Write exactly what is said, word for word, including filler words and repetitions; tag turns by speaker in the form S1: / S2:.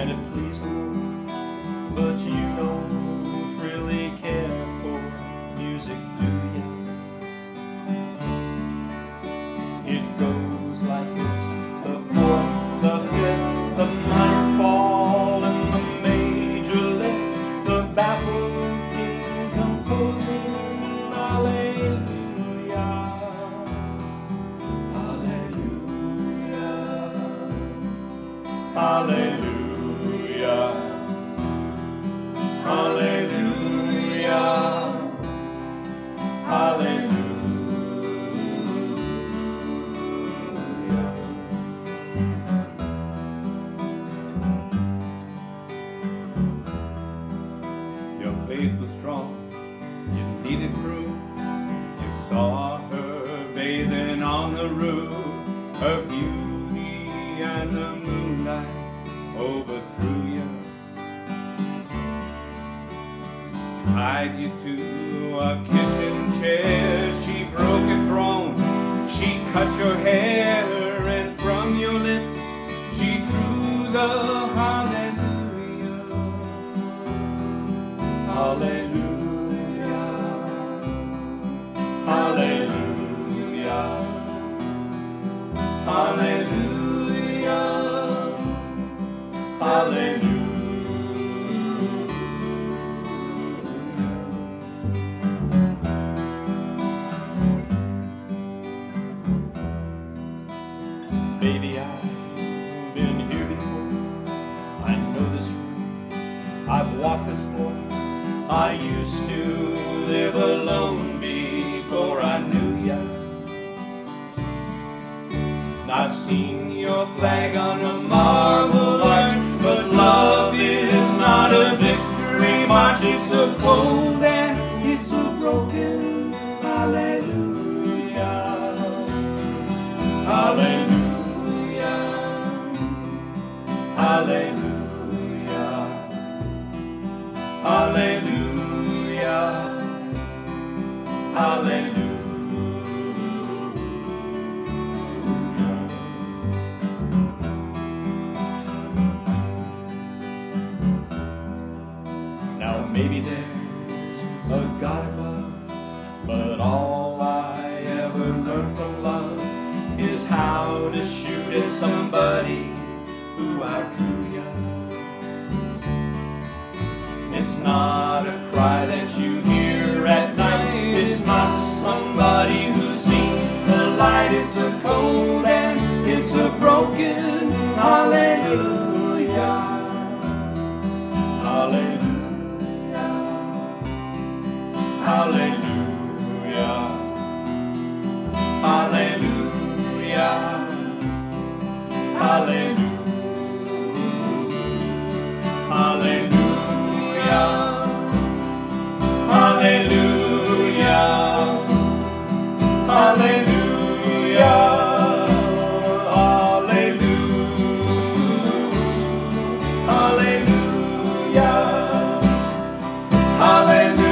S1: and it pleases the Lord, but you don't really care for music, do you? It goes like this: the fourth, the fifth, the minor fall, and the major lift, the baffled king composing. Hallelujah, hallelujah, hallelujah, hallelujah, hallelujah. Your faith was strong, you needed proof. You saw her bathing on the roof, her beauty and the moonlight overthrew you. She tied you to a kitchen chair, she broke your throne, she cut your hair, and from your lips she drew the hallelujah, hallelujah, hallelujah, hallelujah, hallelujah. Baby, I've been here before, I know this room, I've walked this floor. I used to live alone before I knew ya. I've seen your flag on a marble arch, but love is not a victory march. It's a cold and it's a broken hallelujah, hallelujah, hallelujah, hallelujah, hallelujah. Now maybe there's a God above, but all I ever learned from love is how to shoot at somebody who outdrew ya. It's not a cry that you hear at night, it's not somebody who's seen the light. It's a cold and it's a broken hallelujah, hallelujah, hallelujah, hallelujah, hallelujah, hallelujah, hallelujah, hallelujah, hallelujah, hallelujah, hallelujah.